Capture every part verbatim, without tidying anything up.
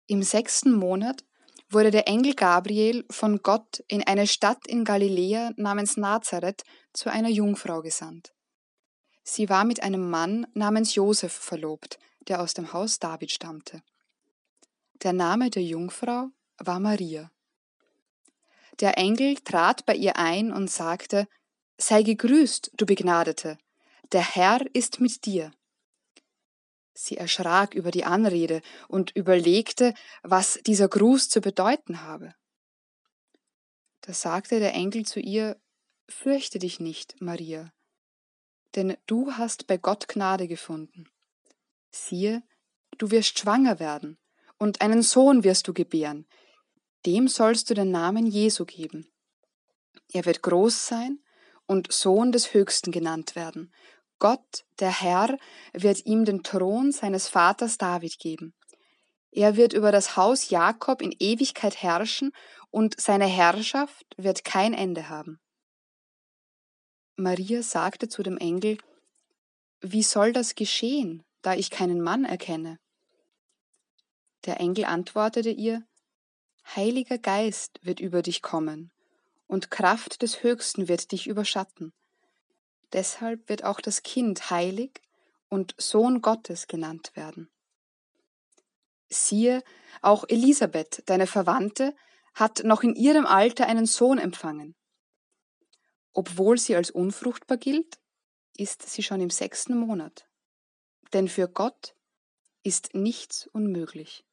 Im sechsten Monat wurde der Engel Gabriel von Gott in eine Stadt in Galiläa namens Nazareth zu einer Jungfrau gesandt. Sie war mit einem Mann namens Josef verlobt, der aus dem Haus David stammte. Der Name der Jungfrau war Maria. Der Engel trat bei ihr ein und sagte: Sei gegrüßt, du Begnadete, der Herr ist mit dir. Sie erschrak über die Anrede und überlegte, was dieser Gruß zu bedeuten habe. Da sagte der Engel zu ihr: Fürchte dich nicht, Maria, denn du hast bei Gott Gnade gefunden. Siehe, du wirst schwanger werden, und einen Sohn wirst du gebären. Dem sollst du den Namen Jesu geben. Er wird groß sein und Sohn des Höchsten genannt werden. Gott, der Herr, wird ihm den Thron seines Vaters David geben. Er wird über das Haus Jakob in Ewigkeit herrschen, und seine Herrschaft wird kein Ende haben. Maria sagte zu dem Engel: Wie soll das geschehen, da ich keinen Mann erkenne? Der Engel antwortete ihr: Heiliger Geist wird über dich kommen, und Kraft des Höchsten wird dich überschatten. Deshalb wird auch das Kind heilig und Sohn Gottes genannt werden. Siehe, auch Elisabeth, deine Verwandte, hat noch in ihrem Alter einen Sohn empfangen. Obwohl sie als unfruchtbar gilt, ist sie schon im sechsten Monat. Denn für Gott ist nichts unmöglich.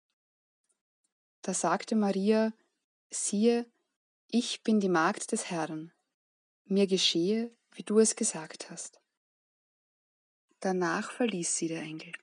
Da sagte Maria: Siehe, ich bin die Magd des Herrn. Mir geschehe, wie du es gesagt hast. Danach verließ sie der Engel.